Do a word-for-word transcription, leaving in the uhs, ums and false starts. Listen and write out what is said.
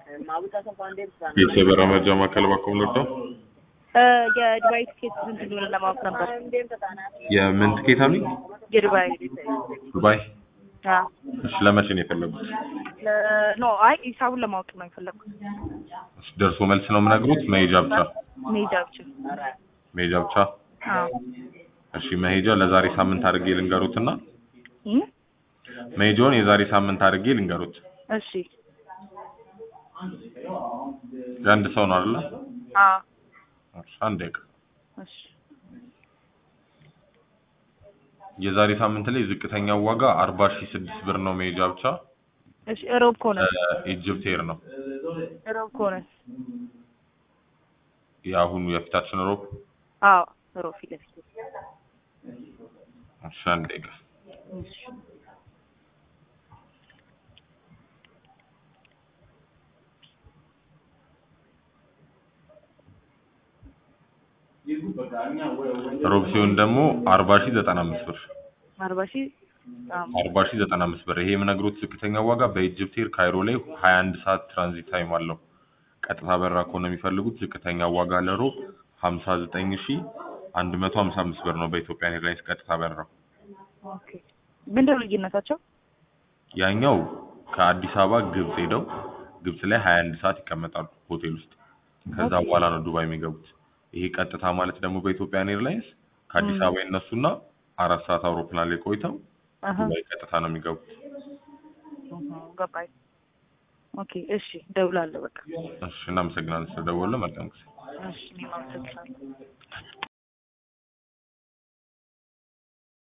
የሰበራ መርጃ ማዕከል ባኮም ልርዳው? የዱባይ ትኬት ስንት እንደሆነ ለማወቅ ነበር። የምን ትኬት አሉኝ? የዱባይ ዱባይ። አዎ። እሺ ለመቼ ነው የፈለጉት? ኖ አይ ሂሳቡን ለማወቅ ነው የፈለኩት። እሺ ደርሶ መልስ ነው የምነግሩት? መሄጃ ብቻ? መሄጃ ብቻ። መሄጃ ብቻ? አዎ። እሺ መሄጃ ለዛሬ ሳምንት አድርጌ ልንገሩትና እም መሄጃውን የዛሬ ሳምንት አድርጌ ልንገሩት። እሺ። አንድ ሰው ነው አይደል? አዎ። እሺ አንድ ደቂቃ። እሺ። የዛሬ ሳምንት ላይ ዝቅተኛው ዋጋ አርባ ሺህ ስድስት ብር ነው መሄጃ ብቻ። እሺ ሮብ ኮነ ኢጅፕት ኤር ነው። ሮብ ኮነ የአሁኑ የፊታችን ሮብ? አዎ ሮብ ፊት ለፊት። እሺ አንድ ደቂቃ። እሺ። ሮብ ሲሆን ደግሞ አርባ ሺህ ዘጠና አምስት ብር። አርባ ሺህ አርባ ሺህ ዘጠና አምስት ብር። ይሄ የምነግሮት ዝቅተኛው ዋጋ በኢጅፕት ኤር ካይሮ ላይ ሀያ አንድ ሰዓት ትራንዚት ታይም አለው። ቀጥታ በራ ከሆነ የሚፈልጉት ዝቅተኛው ዋጋ ለሮብ ሀምሳ ዘጠኝ ሺህ አንድ መቶ ሀምሳ አምስት ብር ነው በኢትዮጵያ ኤርላይንስ ቀጥታ በራው። ኦኬ ምንድነው ልዩነታቸው? ያኛው ከአዲስ አበባ ግብጽ ሄደው ግብጽ ላይ ሀያ አንድ ሰዓት ይቀመጣሉ ሆቴል ውስጥ። ከዛ በኋላ ነው ዱባይ የሚገቡት። ይሄ ቀጥታ ማለት ደግሞ በኢትዮጵያ ኤርላይንስ ከአዲስ አበባ ይነሱና አራት ሰዓት አውሮፕላን ላይ ቆይተው ዱባይ ቀጥታ ነው የሚገቡት። ገባኝ። ኦኬ እሺ ደውላለሁ በቃ። እሺ እናመሰግናለን ስለደወሉ። መልካም ጊዜ። እሺ እኔም አመሰግናለሁ።